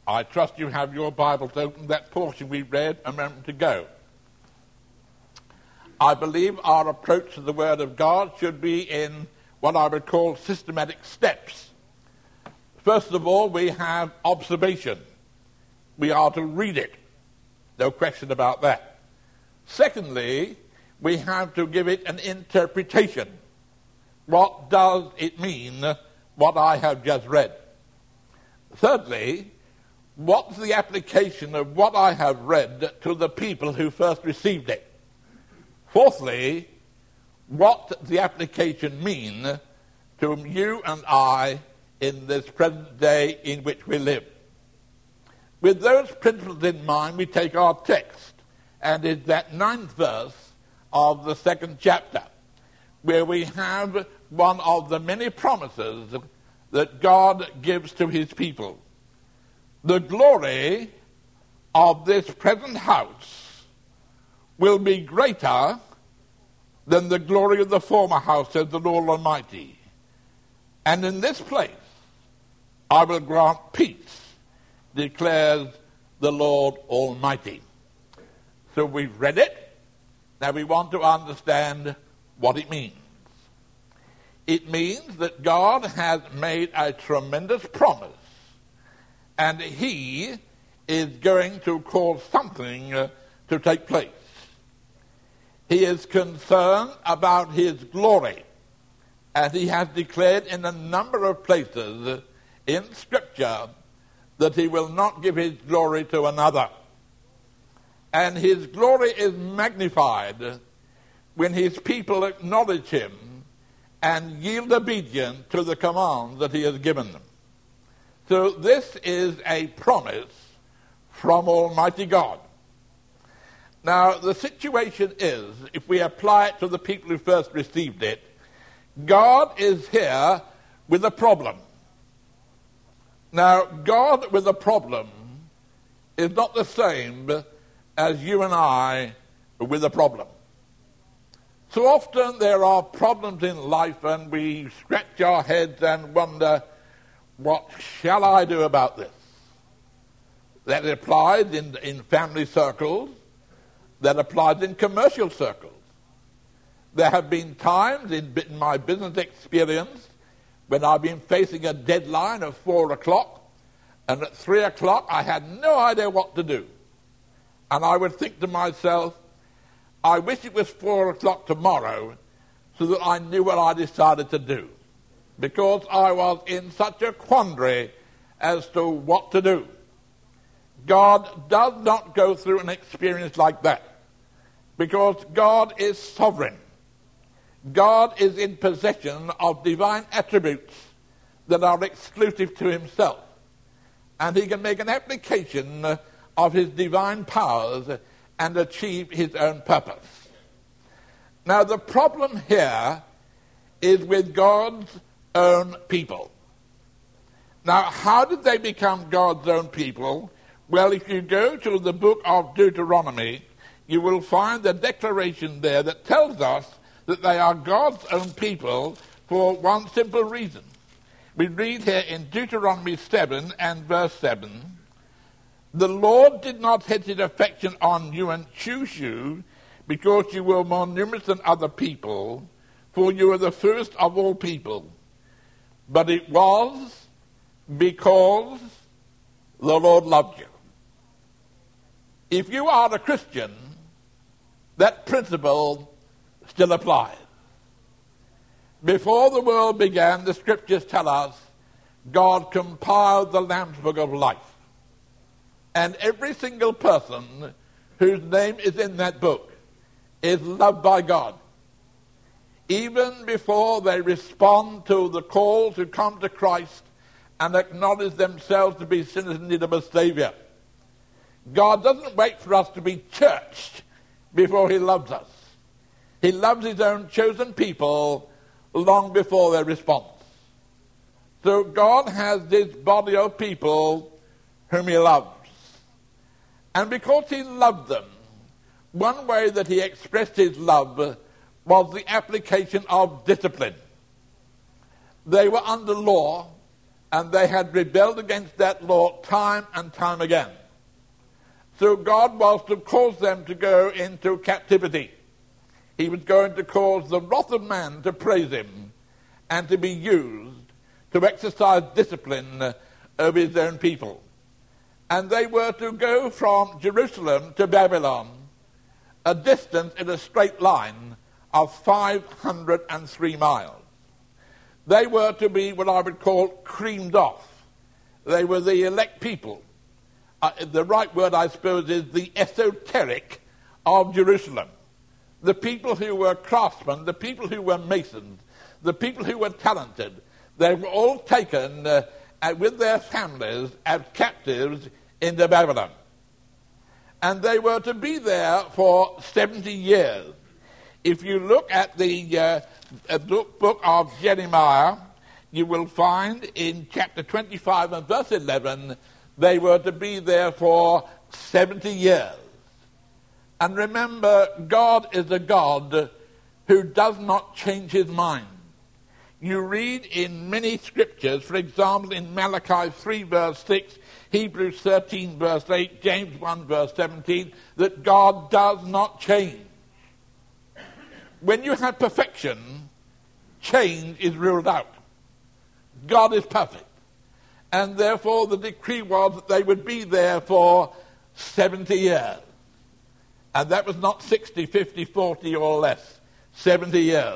I trust you have your Bibles open, that portion we read a moment ago. I believe our approach to the Word of God should be in what I would call systematic steps. First of all, we have observation. We are to read it. No question about that. Secondly, we have to give it an interpretation. What does it mean, what I have just read? Thirdly, what's the application of what I have read to the people who first received it? Fourthly, what does the application mean to you and I in this present day in which we live? With those principles in mind, we take our text, and it's that 9th verse of the 2nd chapter, where we have one of the many promises that God gives to his people. The glory of this present house will be greater than the glory of the former house, says the Lord Almighty. And in this place I will grant peace, declares the Lord Almighty. So we've read it. Now we want to understand what it means. It means that God has made a tremendous promise, and he is going to cause something to take place. He is concerned about his glory, and he has declared in a number of places in Scripture that he will not give his glory to another. And his glory is magnified when his people acknowledge him and yield obedience to the commands that he has given them. So this is a promise from Almighty God. Now, the situation is, if we apply it to the people who first received it, God is here with a problem. Now, God with a problem is not the same as you and I with a problem. So often there are problems in life and we scratch our heads and wonder, what shall I do about this? That applies in family circles, that applies in commercial circles. There have been times in my business experience when I've been facing a deadline of 4 o'clock, and at 3 o'clock I had no idea what to do. And I would think to myself, I wish it was 4 o'clock tomorrow so that I knew what I decided to do, because I was in such a quandary as to what to do. God does not go through an experience like that, because God is sovereign. God is in possession of divine attributes that are exclusive to himself, and he can make an application of his divine powers and achieve his own purpose. Now, the problem here is with God's own people. Now, how did they become God's own people? Well, if you go to the book of Deuteronomy, you will find the declaration there that tells us that they are God's own people for one simple reason. We read here in Deuteronomy 7 and verse 7, "The Lord did not set his affection on you and choose you because you were more numerous than other people, for you were the first of all people. But it was because the Lord loved you." If you are a Christian, that principle still applies. Before the world began, the Scriptures tell us God compiled the Lamb's Book of Life. And every single person whose name is in that book is loved by God. Even before they respond to the call to come to Christ and acknowledge themselves to be sinners in need of a Savior. God doesn't wait for us to be churched before he loves us. He loves his own chosen people long before their response. So God has this body of people whom he loves. And because he loved them, one way that he expressed his love was the application of discipline. They were under law, and they had rebelled against that law time and time again. So God was to cause them to go into captivity. He was going to cause the wrath of man to praise him and to be used to exercise discipline over his own people. And they were to go from Jerusalem to Babylon, a distance in a straight line of 503 miles. They were to be what I would call creamed off. They were the elect people. The right word, I suppose, is the esoteric of Jerusalem. The people who were craftsmen, the people who were masons, the people who were talented, they were all taken with their families as captives into Babylon. And they were to be there for 70 years. If you look at the book of Jeremiah, you will find in chapter 25 and verse 11, they were to be there for 70 years. And remember, God is a God who does not change his mind. You read in many scriptures, for example, in Malachi 3 verse 6, Hebrews 13 verse 8, James 1 verse 17, that God does not change. When you have perfection, change is ruled out. God is perfect. And therefore the decree was that they would be there for 70 years. And that was not 60, 50, 40 or less. 70 years.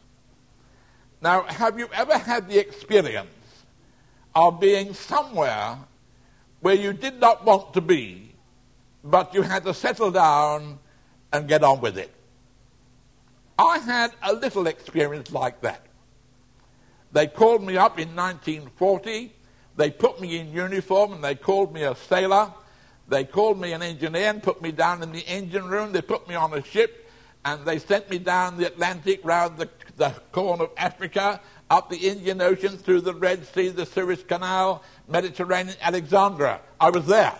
Now, have you ever had the experience of being somewhere where you did not want to be, but you had to settle down and get on with it? I had a little experience like that. They called me up in 1940. They put me in uniform and they called me a sailor. They called me an engineer and put me down in the engine room. They put me on a ship and they sent me down the Atlantic, round the Horn of Africa, up the Indian Ocean, through the Red Sea, the Suez Canal, Mediterranean, Alexandria. I was there.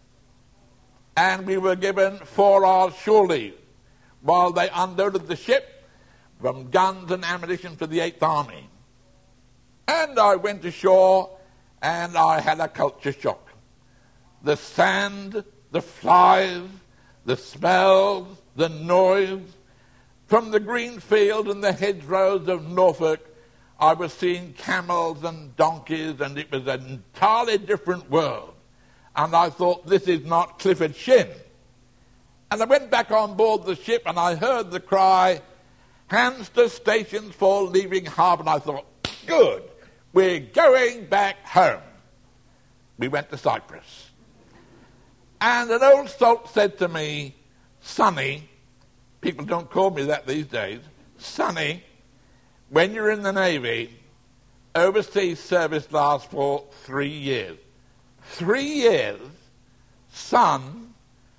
And we were given 4 hours shore leave while they unloaded the ship from guns and ammunition for the 8th Army. And I went ashore and I had a culture shock. The sand, the flies, the smells, the noise. From the green field and the hedgerows of Norfolk, I was seeing camels and donkeys, and it was an entirely different world. And I thought, this is not Clifford Shin. And I went back on board the ship and I heard the cry, hands to stations for leaving harbour. And I thought, good, we're going back home. We went to Cyprus. And an old salt said to me, Sonny, people don't call me that these days, Sonny, when you're in the Navy, overseas service lasts for 3 years. 3 years, sun,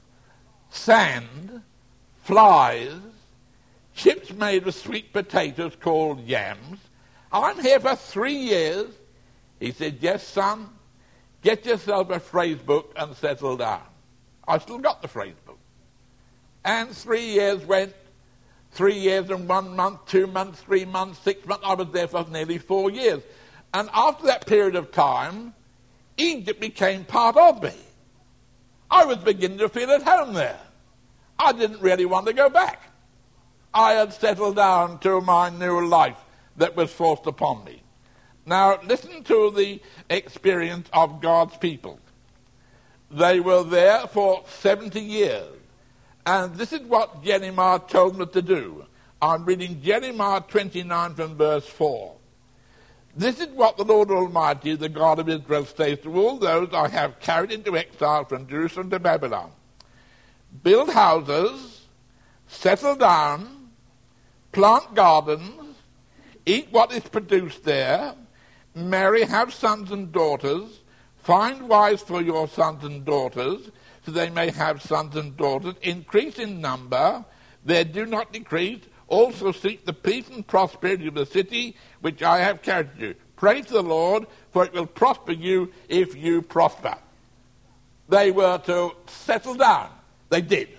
sand, flies, chips made of sweet potatoes called yams. I'm here for 3 years. He said, yes, son, get yourself a phrase book and settle down. I still got the phrase book. And 3 years went, 3 years and 1 month, 2 months, 3 months, 6 months. I was there for nearly 4 years. And after that period of time, Egypt became part of me. I was beginning to feel at home there. I didn't really want to go back. I had settled down to my new life that was forced upon me. Now, listen to the experience of God's people. They were there for 70 years. And this is what Jeremiah told them to do. I'm reading Jeremiah 29 from verse 4. This is what the Lord Almighty, the God of Israel, says to all those I have carried into exile from Jerusalem to Babylon. Build houses, settle down, plant gardens, eat what is produced there, marry, have sons and daughters, find wives for your sons and daughters, so they may have sons and daughters, increase in number, they do not decrease, also seek the peace and prosperity of the city which I have carried you. Pray to the Lord, for it will prosper you if you prosper. They were to settle down. They did.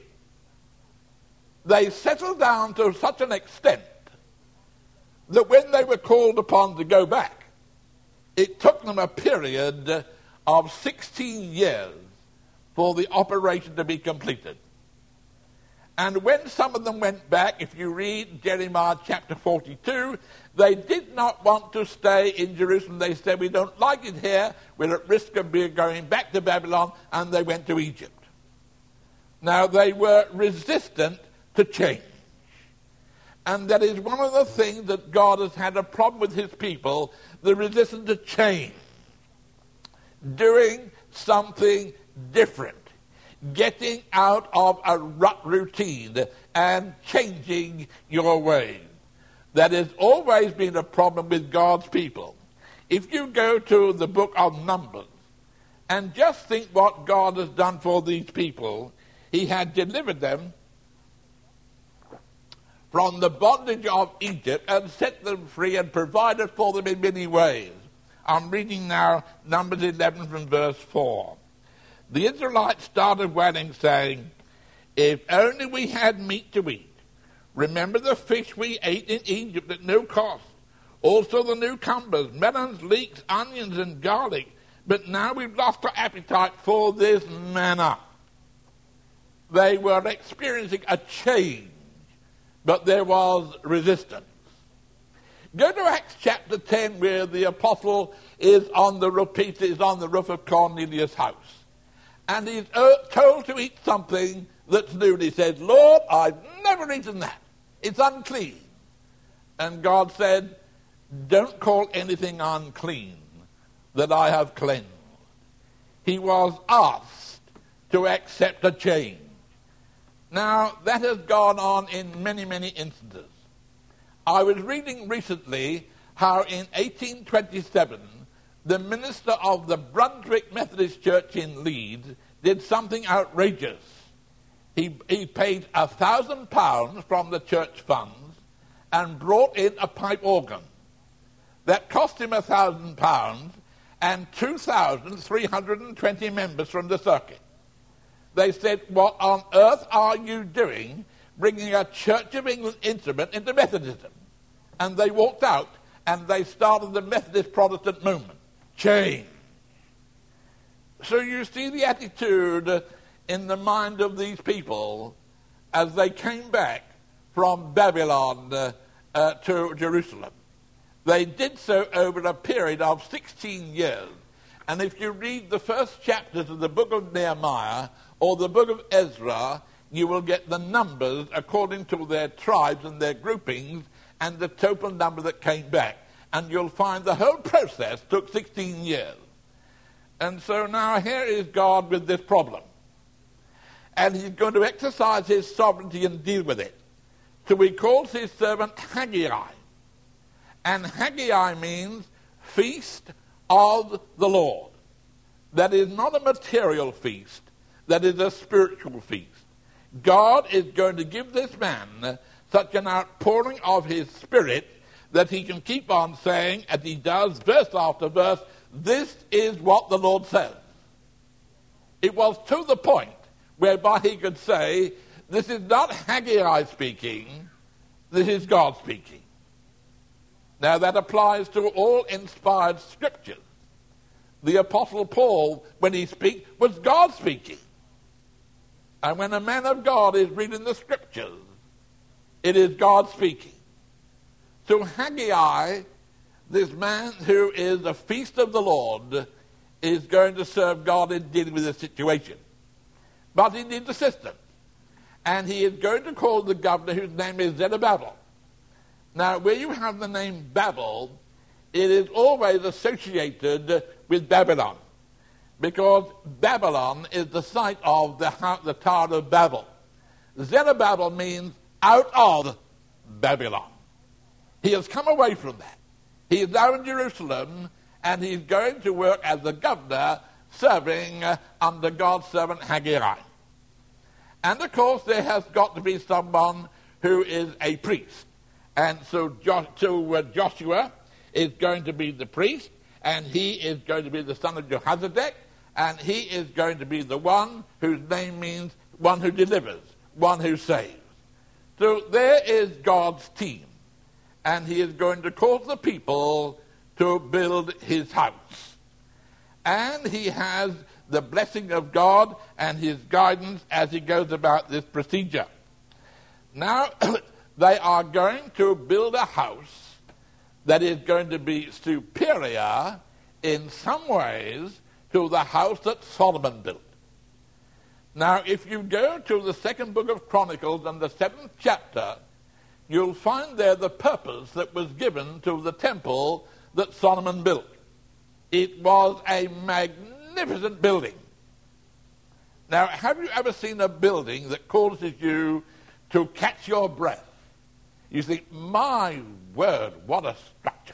They settled down to such an extent that when they were called upon to go back, it took them a period of 16 years for the operation to be completed. And when some of them went back, if you read Jeremiah chapter 42, they did not want to stay in Jerusalem. They said, we don't like it here. We're at risk of going back to Babylon. And they went to Egypt. Now, they were resistant to change. And that is one of the things that God has had a problem with his people, the resistance to change. Doing something different. Getting out of a rut routine and changing your ways. That has always been a problem with God's people. If you go to the book of Numbers and just think what God has done for these people, he had delivered them from the bondage of Egypt and set them free and provided for them in many ways. I'm reading now Numbers 11 from verse 4. The Israelites started wailing, saying, if only we had meat to eat. Remember the fish we ate in Egypt at no cost. Also the cucumbers, melons, leeks, onions, and garlic. But now we've lost our appetite for this manna. They were experiencing a change, but there was resistance. Go to Acts chapter 10, where the apostle is on the roof of Cornelius' house. And he's told to eat something that's new. And he said, Lord, I've never eaten that. It's unclean. And God said, don't call anything unclean that I have cleansed. He was asked to accept a change. Now, that has gone on in many, many instances. I was reading recently how in 1827, the minister of the Brunswick Methodist Church in Leeds did something outrageous. He paid £1,000 from the church funds and brought in a pipe organ. That cost him £1,000 and 2,320 members from the circuit. They said, what on earth are you doing bringing a Church of England instrument into Methodism? And they walked out and they started the Methodist Protestant movement. Change. So you see the attitude in the mind of these people as they came back from Babylon to Jerusalem. They did so over a period of 16 years. And if you read the first chapters of the book of Nehemiah or the book of Ezra, you will get the numbers according to their tribes and their groupings and the total number that came back. And you'll find the whole process took 16 years. And so now here is God with this problem. And he's going to exercise his sovereignty and deal with it. So he calls his servant Haggai. And Haggai means feast of the Lord. That is not a material feast. That is a spiritual feast. God is going to give this man such an outpouring of his spirit that he can keep on saying, as he does verse after verse, this is what the Lord says. It was to the point whereby he could say, this is not Haggai speaking, this is God speaking. Now that applies to all inspired scriptures. The Apostle Paul, when he speaks, was God speaking. And when a man of God is reading the scriptures, it is God speaking. So Haggai, this man who is a feast of the Lord, is going to serve God in dealing with this situation. But he needs assistance. And he is going to call the governor, whose name is Zerubbabel. Now, where you have the name Babel, it is always associated with Babylon. Because Babylon is the site of the Tower of Babel. Zerubbabel means out of Babylon. He has come away from that. He is now in Jerusalem, and he's going to work as the governor, serving under God's servant Haggai. And of course, there has got to be someone who is a priest. And so Joshua is going to be the priest, and he is going to be the son of Jehozadak, and he is going to be the one whose name means one who delivers, one who saves. So there is God's team. And he is going to cause the people to build his house. And he has the blessing of God and his guidance as he goes about this procedure. Now, they are going to build a house that is going to be superior in some ways to the house that Solomon built. Now, if you go to the second book of Chronicles and the 7th chapter, you'll find there the purpose that was given to the temple that Solomon built. It was a magnificent building. Now, have you ever seen a building that causes you to catch your breath? You think, my word, what a structure.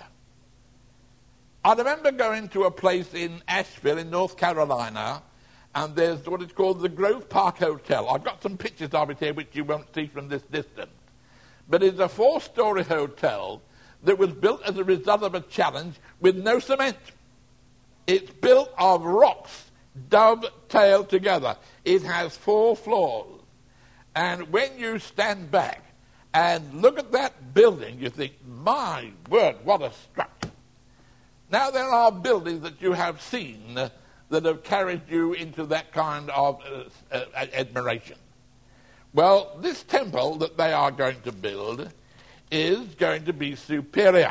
I remember going to a place in Asheville in North Carolina, and there's what is called the Grove Park Hotel. I've got some pictures of it here which you won't see from this distance. But it's a 4-story hotel that was built as a result of a challenge with no cement. It's built of rocks dovetailed together. It has 4 floors. And when you stand back and look at that building, you think, my word, what a structure. Now, there are buildings that you have seen that have carried you into that kind of admiration. Well, this temple that they are going to build is going to be superior.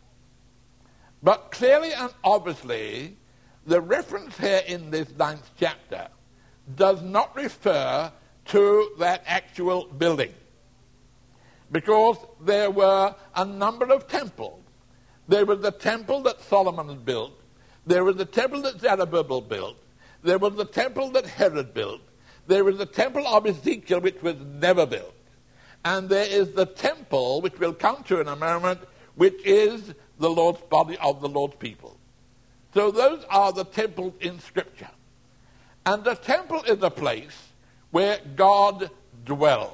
But clearly and obviously, the reference here in this 9th chapter does not refer to that actual building, because there were a number of temples. There was the temple that Solomon had built. There was the temple that Zerubbabel built. There was the temple that Herod built. There was the temple of Ezekiel, which was never built. And there is the temple, which we'll come to in a moment, which is the Lord's body of the Lord's people. So those are the temples in Scripture. And the temple is a place where God dwells.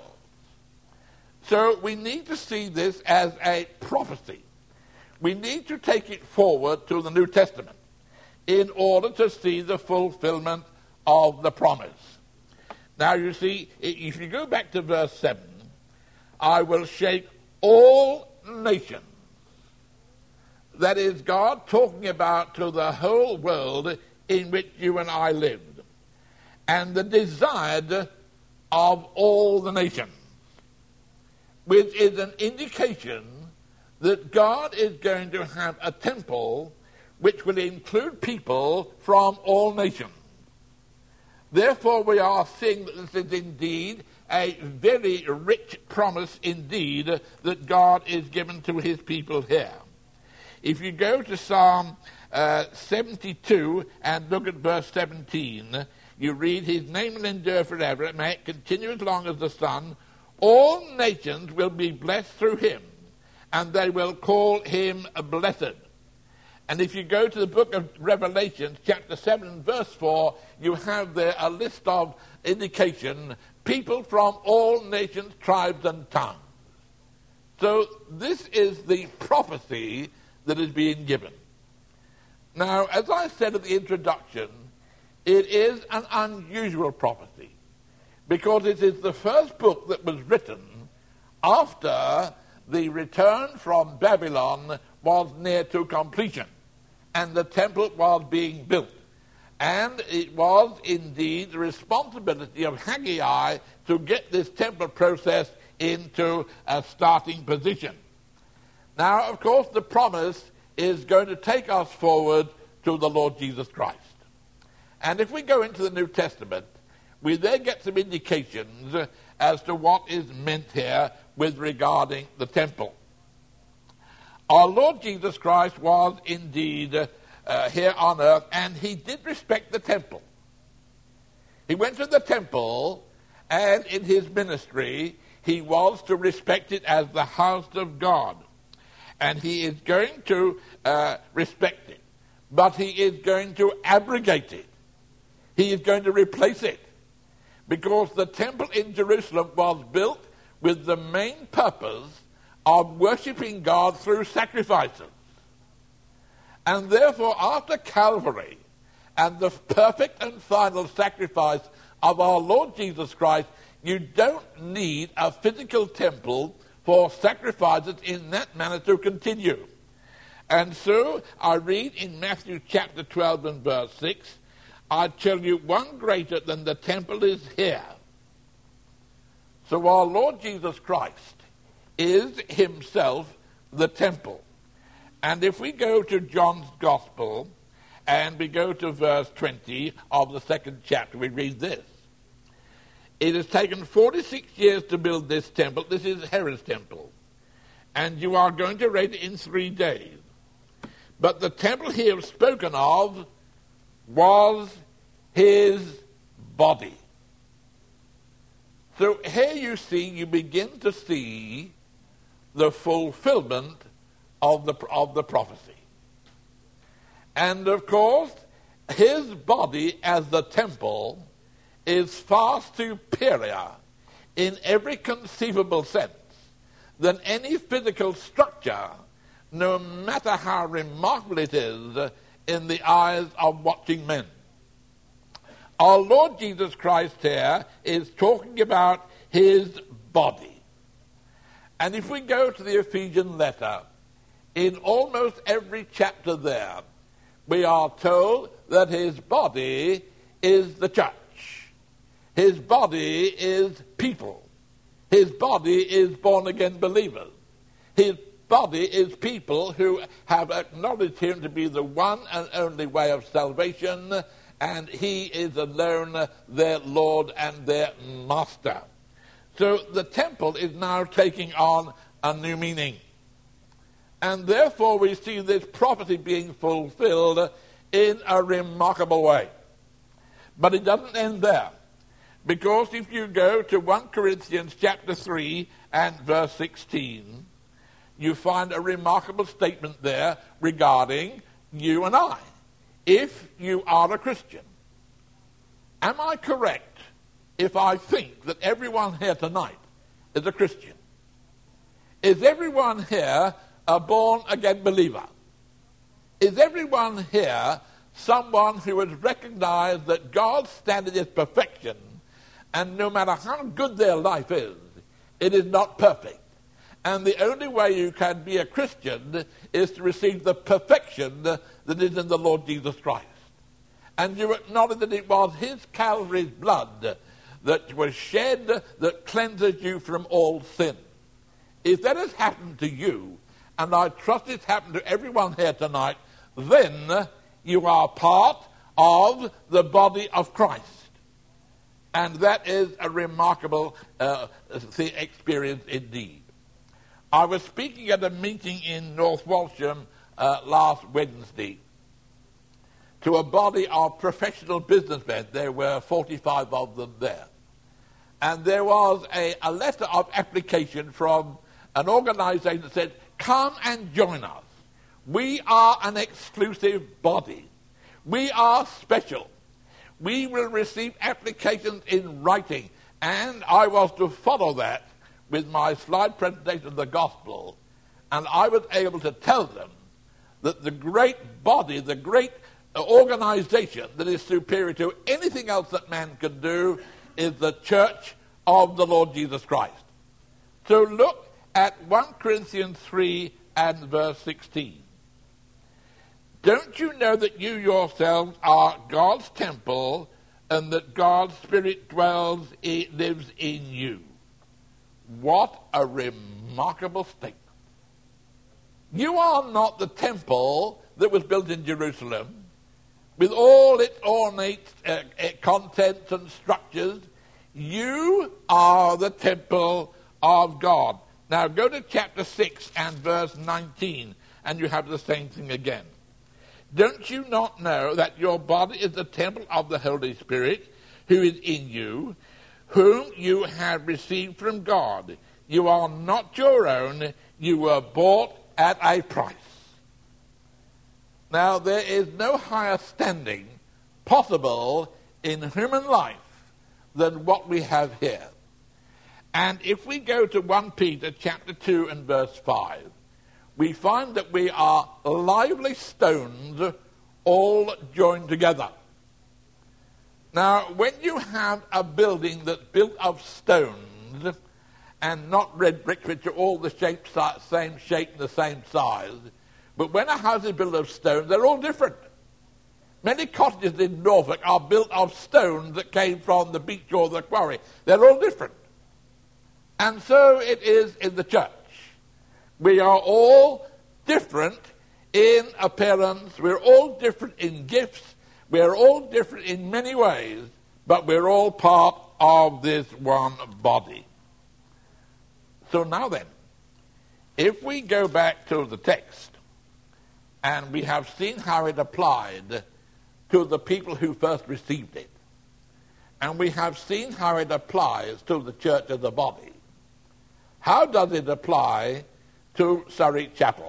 So we need to see this as a prophecy. We need to take it forward to the New Testament in order to see the fulfillment of the promise. Now, you see, if you go back to verse 7, I will shake all nations. That is God talking about to the whole world in which you and I lived, and the desired of all the nations, which is an indication that God is going to have a temple which will include people from all nations. Therefore, we are seeing that this is indeed a very rich promise indeed that God is given to his people here. If you go to Psalm 72 and look at verse 17, you read, his name will endure forever, may it continue as long as the sun. All nations will be blessed through him, and they will call him blessed. And if you go to the book of Revelation, chapter 7 and verse 4, you have there a list of indication, people from all nations, tribes, and tongues. So this is the prophecy that is being given. Now, as I said at the introduction, it is an unusual prophecy because it is the first book that was written after the return from Babylon was near to completion and the temple was being built. And it was indeed the responsibility of Haggai to get this temple process into a starting position. Now, of course, the promise is going to take us forward to the Lord Jesus Christ. And if we go into the New Testament, we there get some indications as to what is meant here with regarding the temple. Our Lord Jesus Christ was indeed here on earth, and he did respect the temple. He went to the temple, and in his ministry, he was to respect it as the house of God. And he is going to respect it. But he is going to abrogate it. He is going to replace it. Because the temple in Jerusalem was built with the main purpose of worshipping God through sacrifices. And therefore, after Calvary and the perfect and final sacrifice of our Lord Jesus Christ, you don't need a physical temple for sacrifices in that manner to continue. And so I read in Matthew chapter 12 and verse 6, I tell you, one greater than the temple is here. So our Lord Jesus Christ is himself the temple. And if we go to John's Gospel and we go to verse 20 of the second chapter, we read this. It has taken 46 years to build this temple. This is Herod's temple. And you are going to raise it in 3 days. But the temple here spoken of was his body. So here you begin to see the fulfillment of the prophecy. And of course, his body as the temple is far superior in every conceivable sense than any physical structure, no matter how remarkable it is in the eyes of watching men. Our Lord Jesus Christ here is talking about his body. And if we go to the Ephesian letter, in almost every chapter there, we are told that his body is the church. His body is people. His body is born-again believers. His body is people who have acknowledged him to be the one and only way of salvation, and he is alone their Lord and their Master. So the temple is now taking on a new meaning. And therefore we see this prophecy being fulfilled in a remarkable way. But it doesn't end there. Because if you go to 1 Corinthians chapter 3 and verse 16, you find a remarkable statement there regarding you and I. If you are a Christian, am I correct if I think that everyone here tonight is a Christian? Is everyone here a born-again believer? Is everyone here someone who has recognized that God's standard is perfection, and no matter how good their life is, it is not perfect? And the only way you can be a Christian is to receive the perfection that is in the Lord Jesus Christ. And you acknowledge that it was his Calvary's blood that was shed that cleanses you from all sin. If that has happened to you, and I trust it's happened to everyone here tonight, then you are part of the body of Christ. And that is a remarkable experience indeed. I was speaking at a meeting in North Walsham last Wednesday to a body of professional businessmen. There were 45 of them there. And there was a letter of application from an organization that said, come and join us. We are an exclusive body. We are special. We will receive applications in writing. And I was to follow that with my slide presentation of the gospel, and I was able to tell them that the great body, the great organization that is superior to anything else that man can do is the church of the Lord Jesus Christ. So look at 1 Corinthians 3 and verse 16. Don't you know that you yourselves are God's temple and that God's Spirit lives in you? What a remarkable statement. You are not the temple that was built in Jerusalem with all its ornate contents and structures. You are the temple of God. Now go to chapter 6 and verse 19 and you have the same thing again. Don't you not know that your body is the temple of the Holy Spirit who is in you, whom you have received from God? You are not your own. You were bought at a price. Now, there is no higher standing possible in human life than what we have here. And if we go to 1 Peter chapter 2 and verse 5, we find that we are lively stones all joined together. Now, when you have a building that's built of stones and not red bricks, which are all the same shape and the same size, But when a house is built of stone, they're all different. Many cottages in Norfolk are built of stones that came from the beach or the quarry. They're all different. And so it is in the church. We are all different in appearance. We're all different in gifts. We're all different in many ways, but we're all part of this one body. So now then, if we go back to the text, and we have seen how it applied to the people who first received it, and we have seen how it applies to the church as a body, how does it apply to Surrey Chapel?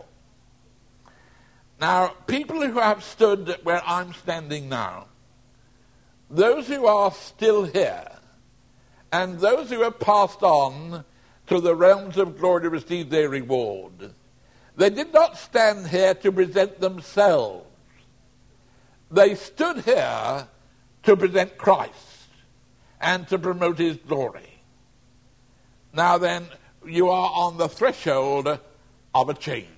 Now, people who have stood where I'm standing now, those who are still here, and those who have passed on to the realms of glory to receive their reward, they did not stand here to present themselves. They stood here to present Christ and to promote his glory. Now then, you are on the threshold of a change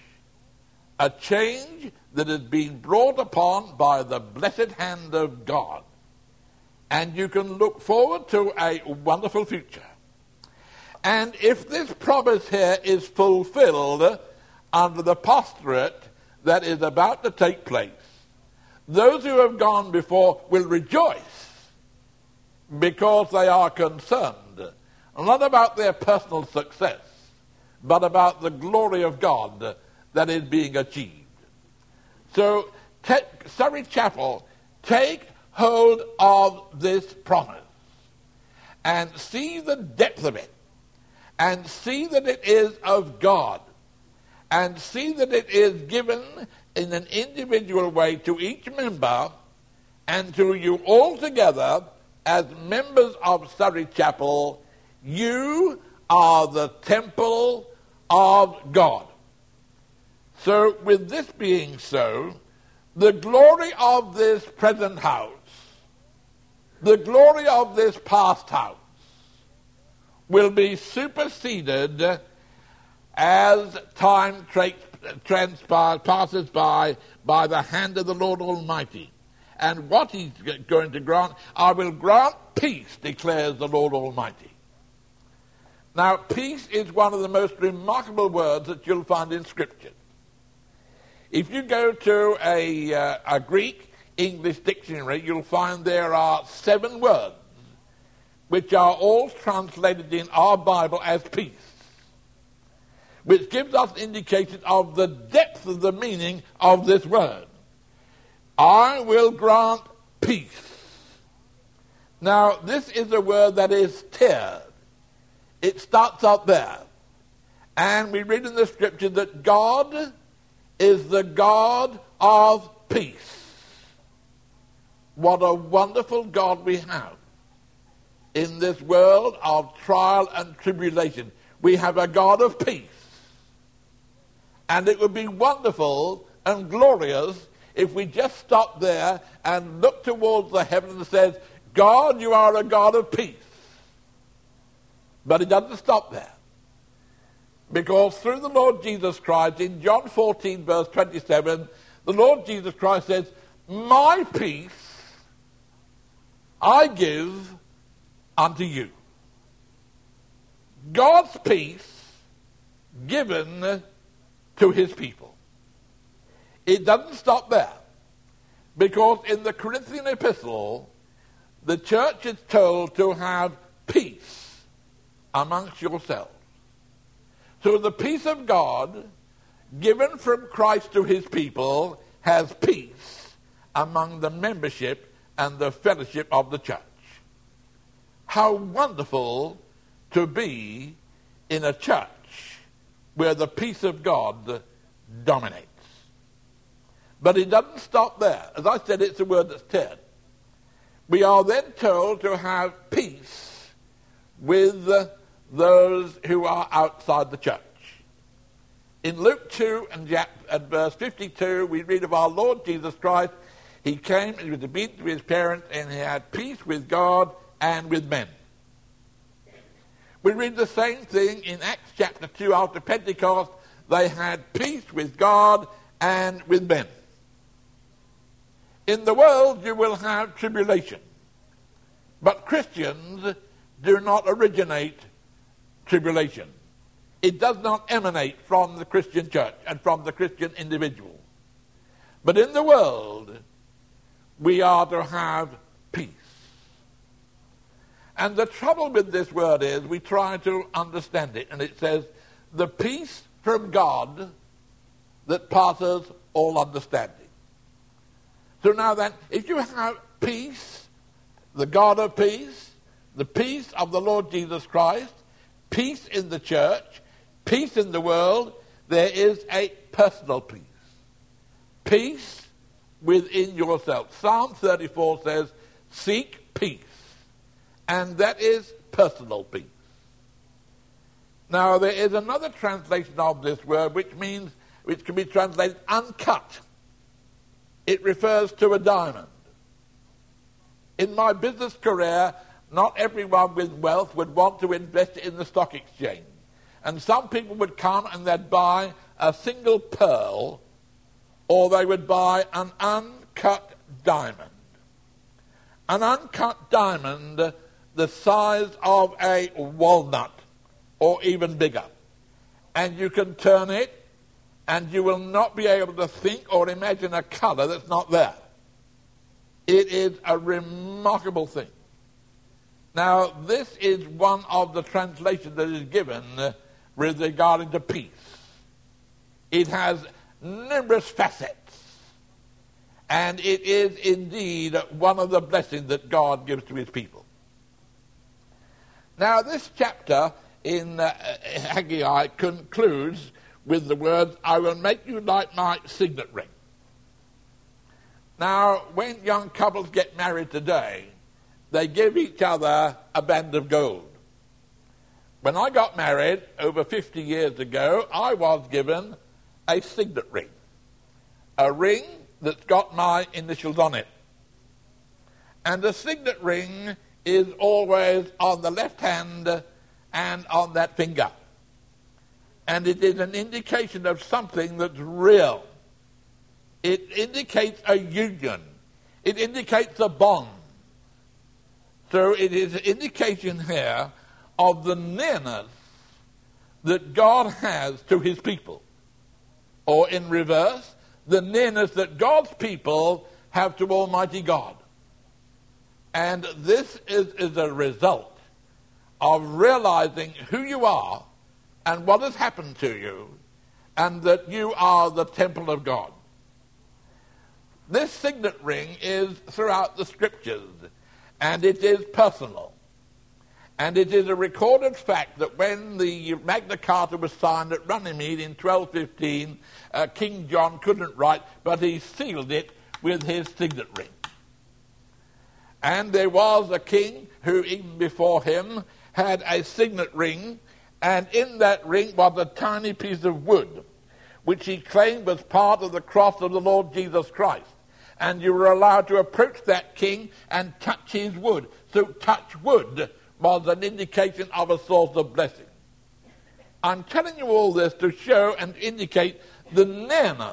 that has been brought upon by the blessed hand of God. And you can look forward to a wonderful future. And if this promise here is fulfilled under the pastorate that is about to take place, those who have gone before will rejoice because they are concerned not about their personal success, but about the glory of God that is being achieved. So, Surrey Chapel, take hold of this promise and see the depth of it, and see that it is of God, and see that it is given in an individual way to each member and to you all together as members of Surrey Chapel. You are the temple of God. So with this being so, the glory of this present house, the glory of this past house, will be superseded as time passes by the hand of the Lord Almighty. And what he's going to grant, I will grant peace, declares the Lord Almighty. Now, peace is one of the most remarkable words that you'll find in Scripture. If you go to a Greek English dictionary, you'll find there are 7 words which are all translated in our Bible as peace, which gives us indication of the depth of the meaning of this word. I will grant peace. Now, this is a word that is tiered. It starts up there. And we read in the Scripture that God is the God of peace. What a wonderful God we have. In this world of trial and tribulation, we have a God of peace. And it would be wonderful and glorious if we just stopped there and looked towards the heavens and said, God, you are a God of peace. But it doesn't stop there. Because through the Lord Jesus Christ, in John 14, verse 27, the Lord Jesus Christ says, my peace I give unto you. God's peace given to his people. It doesn't stop there. Because in the Corinthian epistle, the church is told to have peace amongst yourselves. So the peace of God given from Christ to his people has peace among the membership and the fellowship of the church. How wonderful to be in a church where the peace of God dominates. But it doesn't stop there. As I said, it's a word that's tiered. We are then told to have peace with those who are outside the church. In Luke 2 and verse 52, we read of our Lord Jesus Christ. He came and he was obedient to his parents, and he had peace with God and with men. We read the same thing in Acts chapter 2 after Pentecost. they had peace with God and with men. In the world you will have tribulation, but Christians do not originate tribulation. It does not emanate from the Christian church and from the Christian individual. But in the world, we are to have peace. And the trouble with this word is we try to understand it, and it says, the peace from God that passes all understanding. So now then, if you have peace, the God of peace, the peace of the Lord Jesus Christ, peace in the church, peace in the world, there is a personal peace. Peace within yourself. Psalm 34 says, seek peace. And that is personal peace. Now, there is another translation of this word which can be translated uncut. It refers to a diamond. In my business career, not everyone with wealth would want to invest in the stock exchange. And some people would come and they'd buy a single pearl, or they would buy an uncut diamond. An uncut diamond the size of a walnut, or even bigger. And you can turn it, and you will not be able to think or imagine a color that's not there. It is a remarkable thing. Now, this is one of the translations that is given with regard to peace. It has numerous facets, and it is indeed one of the blessings that God gives to his people. Now, this chapter in Haggai concludes with the words, I will make you like my signet ring. Now, when young couples get married today, they give each other a band of gold. When I got married over 50 years ago, I was given a signet ring. A ring that's got my initials on it. And the signet ring is always on the left hand and on that finger. And it is an indication of something that's real. It indicates a union. It indicates a bond. So it is an indication here of the nearness that God has to his people. Or in reverse, the nearness that God's people have to Almighty God. And this is a result of realizing who you are and what has happened to you, and that you are the temple of God. This signet ring is throughout the scriptures, and it is personal. And it is a recorded fact that when the Magna Carta was signed at Runnymede in 1215, King John couldn't write, but he sealed it with his signet ring. And there was a king who, even before him, had a signet ring, and in that ring was a tiny piece of wood, which he claimed was part of the cross of the Lord Jesus Christ. And you were allowed to approach that king and touch his wood. So touch wood was an indication of a source of blessing. I'm telling you all this to show and indicate the nearness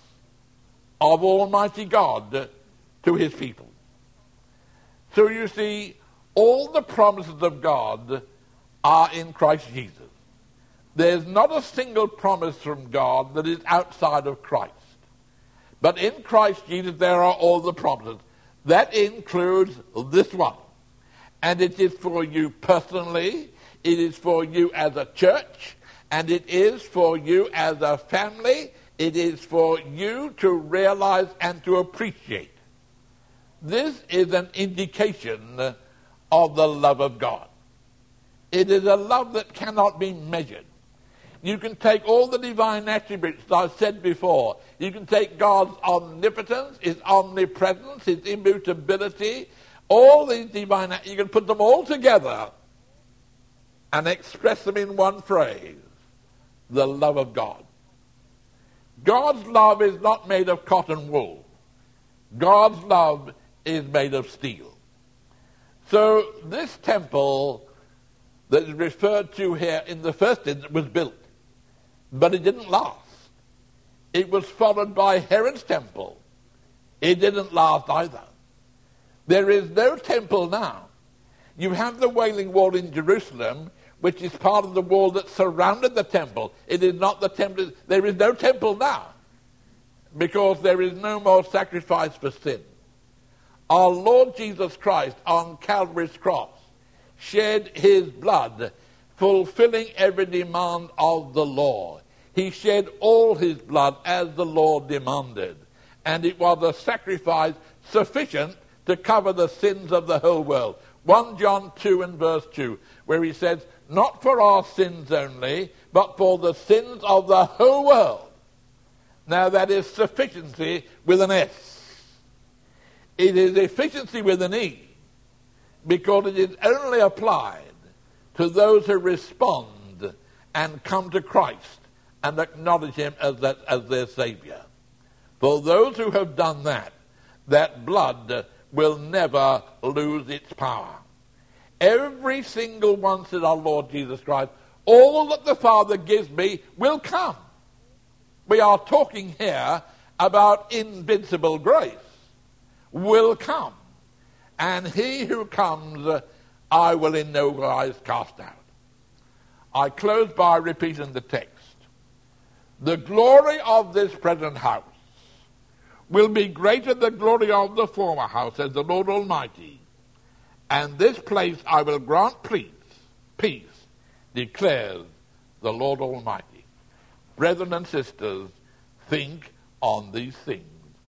of Almighty God to his people. So you see, all the promises of God are in Christ Jesus. There's not a single promise from God that is outside of Christ. But in Christ Jesus there are all the promises. That includes this one. And it is for you personally, it is for you as a church, and it is for you as a family, it is for you to realize and to appreciate. This is an indication of the love of God. It is a love that cannot be measured. You can take all the divine attributes that I've said before. You can take God's omnipotence, his omnipresence, his immutability, all these divine attributes. You can put them all together and express them in one phrase: the love of God. God's love is not made of cotton wool. God's love is made of steel. So this temple that is referred to here in the first instance was built. But it didn't last. It was followed by Herod's temple. It didn't last either. There is no temple now. You have the Wailing Wall in Jerusalem, which is part of the wall that surrounded the temple. It is not the temple. There is no temple now because there is no more sacrifice for sin. Our Lord Jesus Christ on Calvary's cross shed his blood, fulfilling every demand of the law. He shed all his blood as the law demanded, and it was a sacrifice sufficient to cover the sins of the whole world. 1 John 2 and verse 2, where he says, not for our sins only, but for the sins of the whole world. Now that is sufficiency with an S. It is efficiency with an E, because it is only applied to those who respond and come to Christ and acknowledge him as their Savior. For those who have done that, that blood will never lose its power. Every single one, said our Lord Jesus Christ, all that the Father gives me will come. We are talking here about invincible grace. Will come. And he who comes, I will in no wise cast out. I close by repeating the text. The glory of this present house will be greater than the glory of the former house, says the Lord Almighty. And this place I will grant peace, declares the Lord Almighty. Brethren and sisters, think on these things.